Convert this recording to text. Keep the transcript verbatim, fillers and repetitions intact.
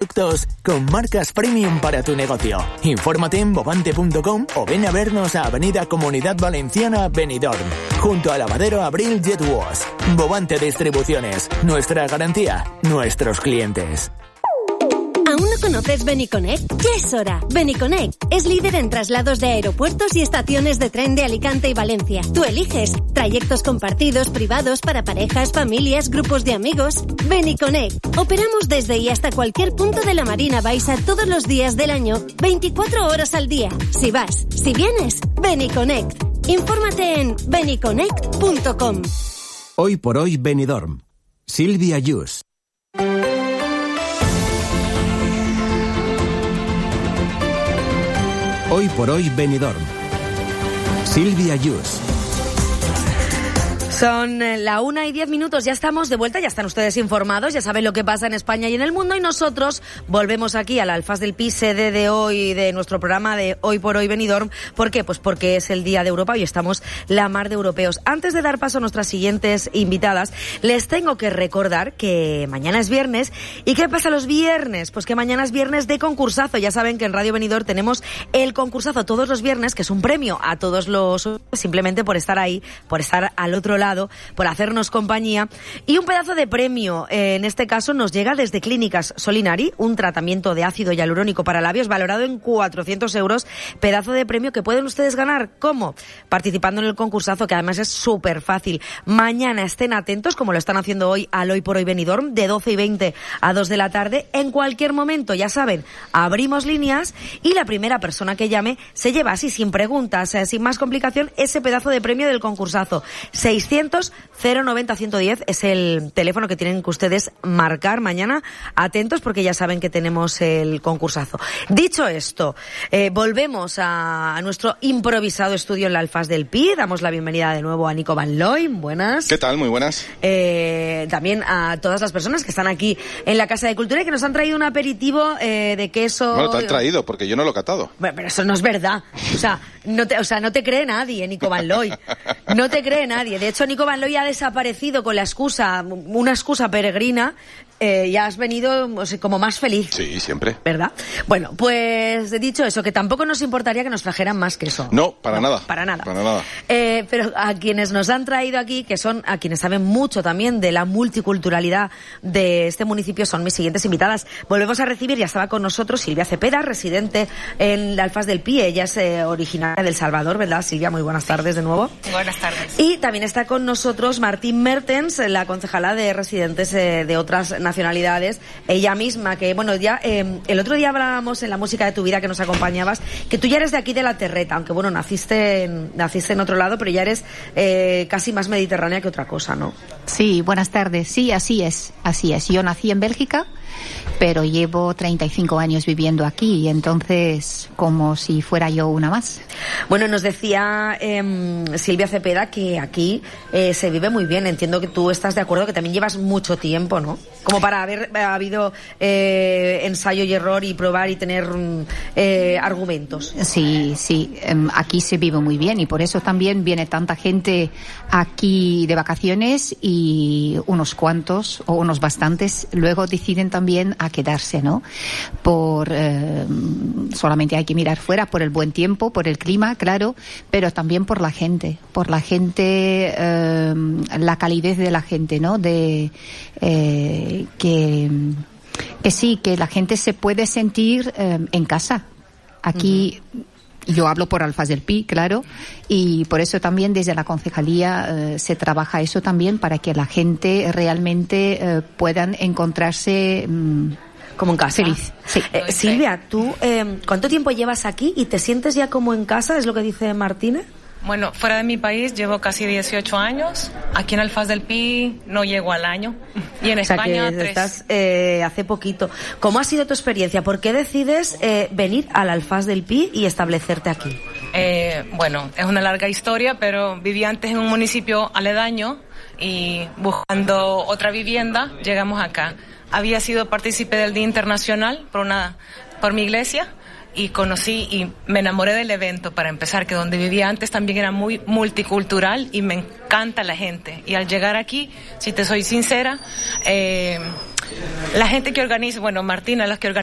proyectos con marcas premium para tu negocio. Infórmate en bovante punto com o ven a vernos a Avenida Comunidad Valenciana, Benidorm, junto a Lavadero Abril Jet Wash. Bovante Distribuciones, nuestra garantía, nuestros clientes. ¿Aún no conoces Beniconnect? Ya es hora. Beniconnect es líder en traslados de aeropuertos y estaciones de tren de Alicante y Valencia. Tú eliges trayectos compartidos, privados, para parejas, familias, grupos de amigos. Beniconnect. Operamos desde y hasta cualquier punto de la Marina Baixa todos los días del año, veinticuatro horas al día. Si vas, si vienes, Beniconnect. Infórmate en beniconnect punto com. Hoy por hoy Benidorm. Silvia Yus. Hoy por hoy Benidorm. Silvia Yus. Son la una y diez minutos, ya estamos de vuelta, ya están ustedes informados, ya saben lo que pasa en España y en el mundo, y nosotros volvemos aquí al Alfaz del Pi, sede de hoy, de nuestro programa de Hoy por Hoy Benidorm. ¿Por qué? Pues porque es el Día de Europa y estamos la mar de europeos. Antes de dar paso a nuestras siguientes invitadas, les tengo que recordar que mañana es viernes. ¿Y qué pasa los viernes? Pues que mañana es viernes de concursazo. Ya saben que en Radio Benidorm tenemos el concursazo todos los viernes, que es un premio a todos los, simplemente por estar ahí, por estar al otro lado, por hacernos compañía, y un pedazo de premio, eh, en este caso nos llega desde Clínicas Solinari, un tratamiento de ácido hialurónico para labios valorado en cuatrocientos euros, pedazo de premio que pueden ustedes ganar. ¿Cómo? Participando en el concursazo, que además es súper fácil. Mañana estén atentos, como lo están haciendo hoy al Hoy por Hoy Benidorm, de doce y veinte a dos de la tarde, en cualquier momento, ya saben, abrimos líneas y la primera persona que llame se lleva así, sin preguntas, eh, sin más complicación, ese pedazo de premio del concursazo. seiscientos cero noventa ciento diez es el teléfono que tienen que ustedes marcar mañana. Atentos, porque ya saben que tenemos el concursazo. Dicho esto, eh, volvemos a, a nuestro improvisado estudio en la Alfaz del Pi. Damos la bienvenida de nuevo a Nico Van Looy. Buenas. ¿Qué tal? Muy buenas. Eh, también a todas las personas que están aquí en la Casa de Cultura y que nos han traído un aperitivo eh, de queso. Bueno, te han traído, porque yo no lo he catado. Bueno, pero eso no es verdad. O sea, no te, o sea, no te cree nadie, Nico Van Looy. No te cree nadie. De hecho, Nico Van Looy ha desaparecido con la excusa, una excusa peregrina, eh, ya has venido, o sea, como más feliz. Sí, siempre. ¿Verdad? Bueno, pues dicho eso, que tampoco nos importaría que nos trajeran más queso. No, para no, nada. Para nada. Para nada. Eh, pero a quienes nos han traído aquí, que son a quienes saben mucho también de la multiculturalidad de este municipio, son mis siguientes invitadas. Volvemos a recibir, ya estaba con nosotros Silvia Cepeda, residente en la Alfaz del Pi. Ella es eh, originaria del Salvador, ¿verdad, Silvia? Muy buenas tardes de nuevo. Buenas tardes. Y también está con nosotros Martín Mertens, la concejala de residentes eh, de otras nacionalidades. Ella misma, que bueno, ya eh, el otro día hablábamos en la música de tu vida que nos acompañabas, que tú ya eres de aquí de la Terreta, aunque bueno, naciste en, naciste en otro lado, pero ya eres eh, casi más mediterránea que otra cosa, ¿no? Sí, buenas tardes. Sí, así es, así es. Yo nací en Bélgica, pero llevo treinta y cinco años viviendo aquí, y entonces como si fuera yo una más. Bueno, nos decía eh, Silvia Cepeda que aquí eh, se vive muy bien. Entiendo que tú estás de acuerdo, que también llevas mucho tiempo, ¿no? Como para haber ha habido eh, ensayo y error y probar y tener eh, argumentos. Sí, sí, aquí se vive muy bien, y por eso también viene tanta gente aquí de vacaciones, y unos cuantos o unos bastantes luego deciden también a quedarse, ¿no? Por eh, solamente hay que mirar fuera, por el buen tiempo, por el clima, claro, pero también por la gente, por la gente, eh, la calidez de la gente, ¿no? De eh, que que sí, que la gente se puede sentir eh, en casa. Aquí uh-huh. Yo hablo por Alfaz del Pi, claro, y por eso también desde la concejalía eh, se trabaja eso también, para que la gente realmente eh, puedan encontrarse mmm, como en casa. Feliz. Sí. Eh, Silvia, ¿tú eh, cuánto tiempo llevas aquí y te sientes ya como en casa? ¿Es lo que dice Martínez? Bueno, fuera de mi país llevo casi dieciocho años. Aquí en Alfaz del Pi no llego al año. Y en o sea, España que tres. Estás eh, hace poquito. ¿Cómo ha sido tu experiencia? ¿Por qué decides eh, venir al Alfaz del Pi y establecerte aquí? Eh, bueno, es una larga historia, pero viví antes en un municipio aledaño y buscando otra vivienda llegamos acá. Había sido partícipe del Día Internacional por una por mi iglesia. Y conocí y me enamoré del evento, para empezar, que donde vivía antes también era muy multicultural y me encanta la gente. Y al llegar aquí, si te soy sincera, eh, la gente que organiza, bueno, Martina, las que organiza